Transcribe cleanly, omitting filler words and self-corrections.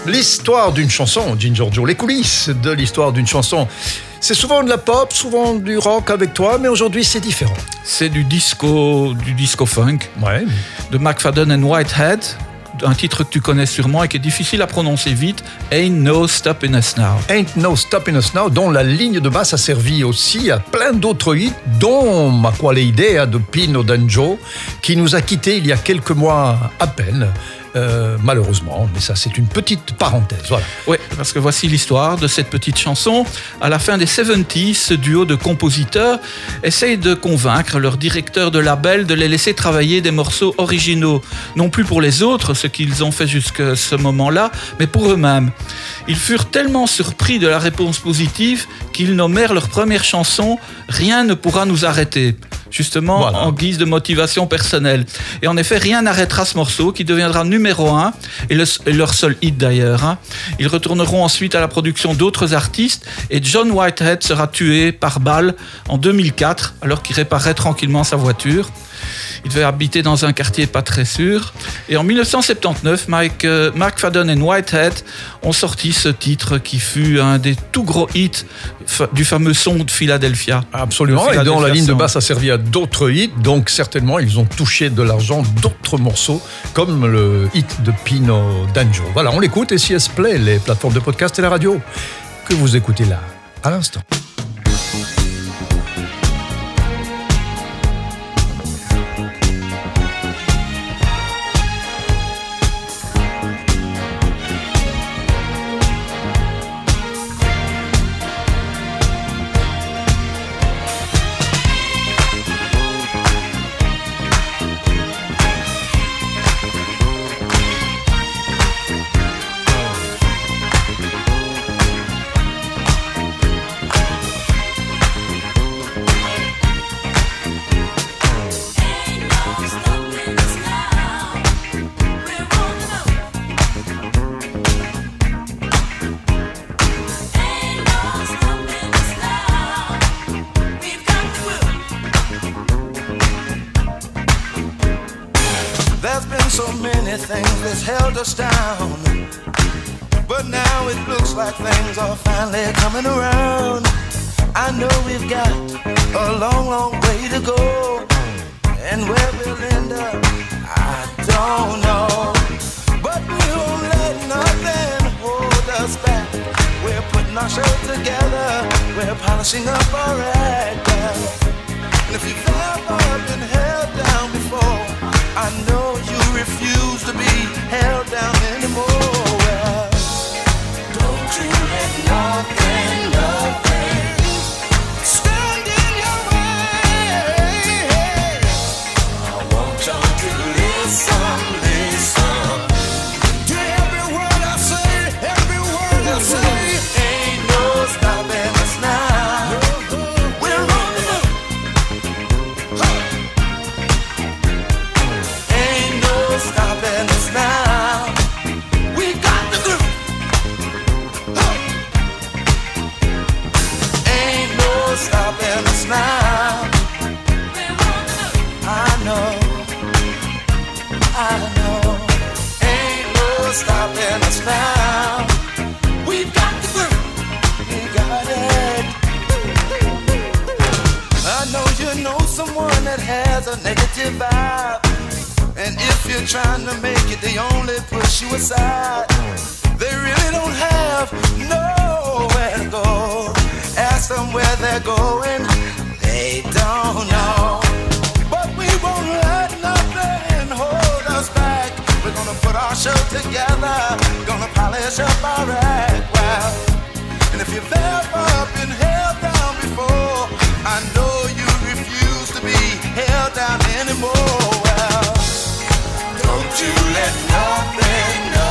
L'histoire d'une chanson, Ginger Joe, les coulisses de l'histoire d'une chanson. C'est souvent de la pop, souvent du rock avec toi, mais aujourd'hui c'est différent. C'est du disco funk, Ouais. de McFadden and Whitehead, un titre que tu connais sûrement et qui est difficile à prononcer vite, Ain't No Stopping Us Now. Ain't No Stopping Us Now, dont la ligne de basse a servi aussi à plein d'autres hits, dont Ma quale idea de Pino D'Angio, qui nous a quittés il y a quelques mois à peine. Malheureusement, mais ça c'est une petite parenthèse, voilà. Oui, parce que voici l'histoire de cette petite chanson. À la fin des 70s, ce duo de compositeurs essaye de convaincre leur directeur de label de les laisser travailler des morceaux originaux, non plus pour les autres, ce qu'ils ont fait jusqu'à ce moment-là, mais pour eux-mêmes. Ils furent tellement surpris de la réponse positive qu'ils nommèrent leur première chanson « Rien ne pourra nous arrêter ». Justement, voilà, en guise de motivation personnelle. Et en effet, rien n'arrêtera ce morceau qui deviendra numéro 1 et leur seul hit d'ailleurs. Ils retourneront ensuite à la production d'autres artistes et John Whitehead sera tué par balle en 2004 alors qu'il réparait tranquillement sa voiture. Il devait habiter dans un quartier pas très sûr. Et en 1979, McFadden and Whitehead ont sorti ce titre qui fut un des tout gros hits du fameux son de Philadelphia. Absolument, et dont la ligne de basse a servi à d'autres hits, donc certainement ils ont touché de l'argent d'autres morceaux, comme le hit de Pino D'Angio. Voilà, on l'écoute, et si S Play, les plateformes de podcast et la radio, que vous écoutez là, à l'instant. There's been so many things that's held us down, but now it looks like things are finally coming around. I know we've got a long, long way to go, and where we'll end up, I don't know. But we won't let nothing hold us back. We're putting our show together, we're polishing up our act. And if you've ever been held down before, I know you refuse to be held down anymore. Well, don't you let nothing stand in your way. I want y'all to listen to every word I say, every word I say. Ain't no stopping us now. We're on the move. Stopping us now. We got the groove. Ain't no stopping us now. I know. Ain't no stopping us now. We've got the groove. We got it. I know you know someone that has a negative vibe, and if you're trying to make it, they only push you aside. They really don't have nowhere to go. Ask them where they're going, they don't know. But we won't let nothing hold us back. We're gonna put our show together, gonna polish up our act. Well, and if you've ever been held down before, I know you refuse to be held down anymore. Well, don't you let nothing